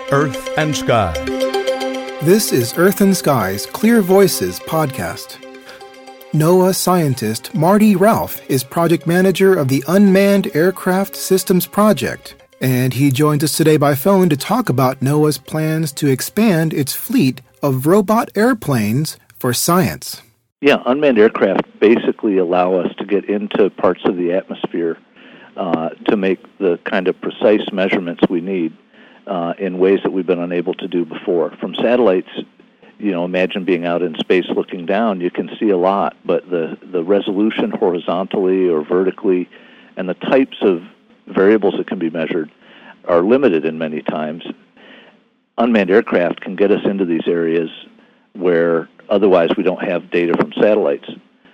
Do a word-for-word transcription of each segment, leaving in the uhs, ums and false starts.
Earth and Sky. This is Earth and Sky's Clear Voices podcast. NOAA scientist Marty Ralph is project manager of the Unmanned Aircraft Systems Project, and he joins us today by phone to talk about NOAA's plans to expand its fleet of robot airplanes for science. Yeah, unmanned aircraft basically allow us to get into parts of the atmosphere uh, to make the kind of precise measurements we need uh, in ways that we've been unable to do before. From satellites, you know, imagine being out in space looking down, you can see a lot, but the, the resolution horizontally or vertically and the types of variables that can be measured are limited in many times. Unmanned aircraft can get us into these areas where otherwise we don't have data from satellites.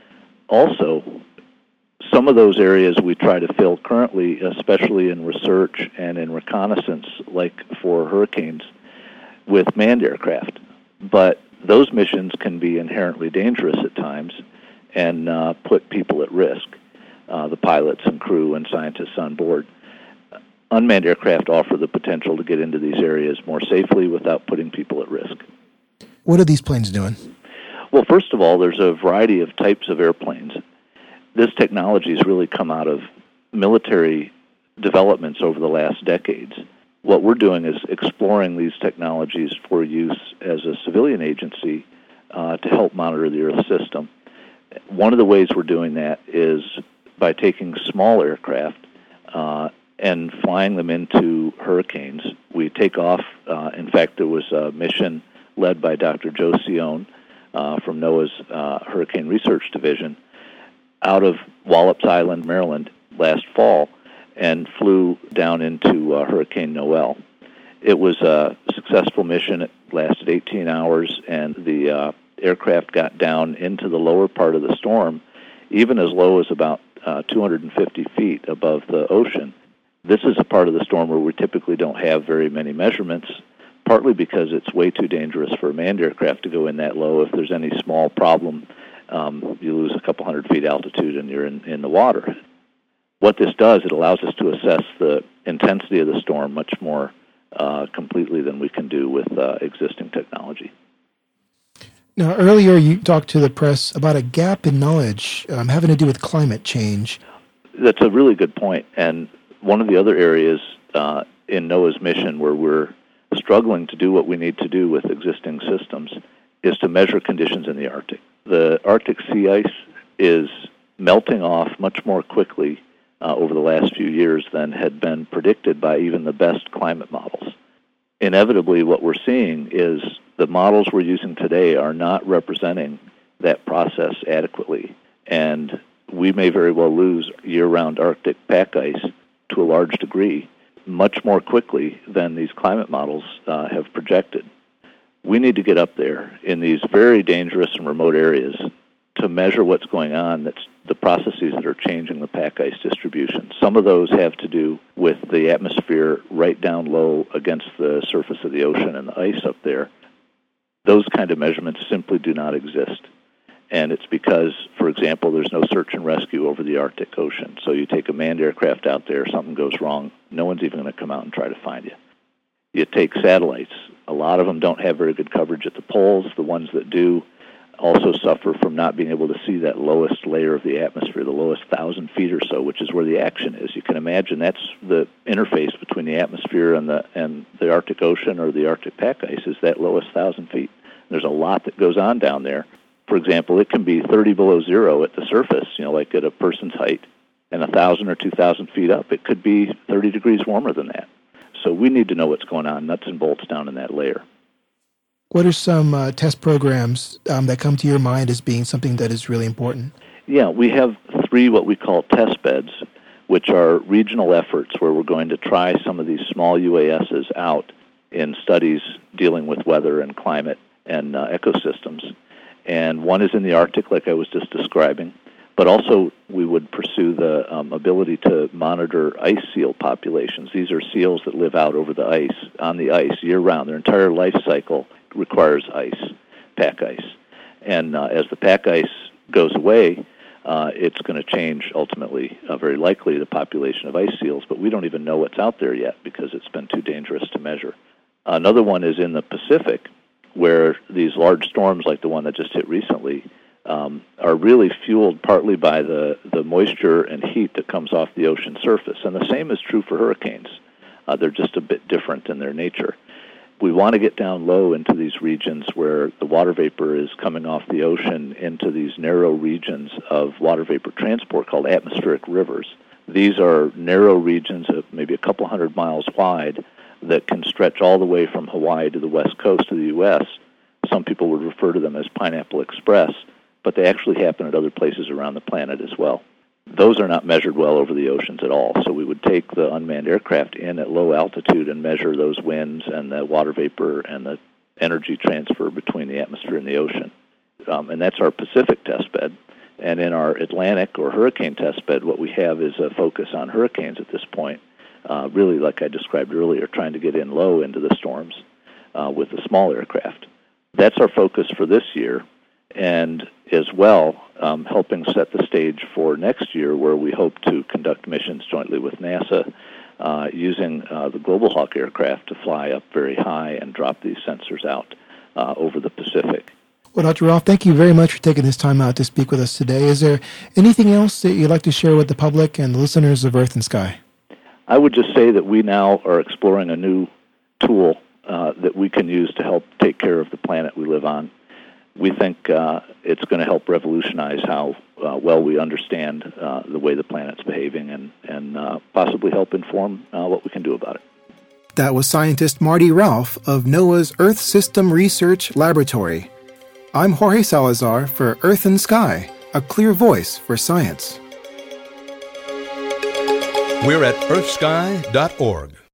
Also, some of those areas we try to fill currently, especially in research and in reconnaissance, like for hurricanes, with manned aircraft. But those missions can be inherently dangerous at times and uh, put people at risk, uh, the pilots and crew and scientists on board. Unmanned aircraft offer the potential to get into these areas more safely without putting people at risk. What are these planes doing? Well, first of all, there's a variety of types of airplanes. This technology has really come out of military developments over the last decades. What we're doing is exploring these technologies for use as a civilian agency uh, to help monitor the Earth system. One of the ways we're doing that is by taking small aircraft uh, and flying them into hurricanes. We take off, uh, in fact, there was a mission led by Doctor Joe Cione uh, from NOAA's uh, Hurricane Research Division out of Wallops Island, Maryland, last fall, and flew down into uh, Hurricane Noel. It was a successful mission. It lasted eighteen hours, and the uh, aircraft got down into the lower part of the storm, even as low as about uh, two hundred fifty feet above the ocean. This is a part of the storm where we typically don't have very many measurements, partly because it's way too dangerous for a manned aircraft to go in that low. If there's any small problem, um, you lose a couple hundred feet altitude and you're in, in the water. What this does, it allows us to assess the intensity of the storm much more uh, completely than we can do with uh, existing technology. Now, earlier you talked to the press about a gap in knowledge um, having to do with climate change. That's a really good point. And one of the other areas uh, in NOAA's mission where we're struggling to do what we need to do with existing systems is to measure conditions in the Arctic. The Arctic sea ice is melting off much more quickly uh, over the last few years than had been predicted by even the best climate models. Inevitably, what we're seeing is the models we're using today are not representing that process adequately, and we may very well lose year-round Arctic pack ice to a large degree much more quickly than these climate models uh, have projected. We need to get up there in these very dangerous and remote areas to measure what's going on, that's the processes that are changing the pack ice distribution. Some of those have to do with the atmosphere right down low against the surface of the ocean and the ice up there. Those kind of measurements simply do not exist. And it's because, for example, there's no search and rescue over the Arctic Ocean. So you take a manned aircraft out there, something goes wrong, no one's even going to come out and try to find you. You take satellites. A lot of them don't have very good coverage at the poles. The ones that do also suffer from not being able to see that lowest layer of the atmosphere, the lowest thousand feet or so, which is where the action is. You can imagine that's the interface between the atmosphere and the and the Arctic Ocean or the Arctic pack ice is that lowest thousand feet. There's a lot that goes on down there. For example, it can be thirty below zero at the surface, you know, like at a person's height, and one thousand or two thousand feet up, it could be thirty degrees warmer than that. So we need to know what's going on, nuts and bolts down in that layer. What are some uh, test programs um, that come to your mind as being something that is really important? Yeah, we have three what we call test beds, which are regional efforts where we're going to try some of these small U A Ss out in studies dealing with weather and climate and uh, ecosystems. And one is in the Arctic, like I was just describing, but also we would pursue the um, ability to monitor ice seal populations. These are seals that live out over the ice, on the ice year-round. Their entire life cycle requires ice, pack ice. And uh, as the pack ice goes away, uh, it's going to change ultimately, uh, very likely, the population of ice seals, but we don't even know what's out there yet because it's been too dangerous to measure. Another one is in the Pacific, where these large storms like the one that just hit recently um, are really fueled partly by the, the moisture and heat that comes off the ocean surface. And the same is true for hurricanes. Uh, they're just a bit different in their nature. We want to get down low into these regions where the water vapor is coming off the ocean into these narrow regions of water vapor transport called atmospheric rivers. These are narrow regions of maybe a couple hundred miles wide that can stretch all the way from Hawaii to the west coast of the U S. Some people would refer to them as Pineapple Express, but they actually happen at other places around the planet as well. Those are not measured well over the oceans at all, so we would take the unmanned aircraft in at low altitude and measure those winds and the water vapor and the energy transfer between the atmosphere and the ocean. Um, and that's our Pacific test bed. And in our Atlantic or hurricane test bed, what we have is a focus on hurricanes at this point. Uh, really, like I described earlier, trying to get in low into the storms uh, with the small aircraft. That's our focus for this year, and as well um, helping set the stage for next year, where we hope to conduct missions jointly with NASA uh, using uh, the Global Hawk aircraft to fly up very high and drop these sensors out uh, over the Pacific. Well, Doctor Ralph, thank you very much for taking this time out to speak with us today. Is there anything else that you'd like to share with the public and the listeners of Earth and Sky? I would just say that we now are exploring a new tool uh, that we can use to help take care of the planet we live on. We think uh, it's going to help revolutionize how uh, well we understand uh, the way the planet's behaving and, and uh, possibly help inform uh, what we can do about it. That was scientist Marty Ralph of NOAA's Earth System Research Laboratory. I'm Jorge Salazar for Earth and Sky, a clear voice for science. We're at earth sky dot org.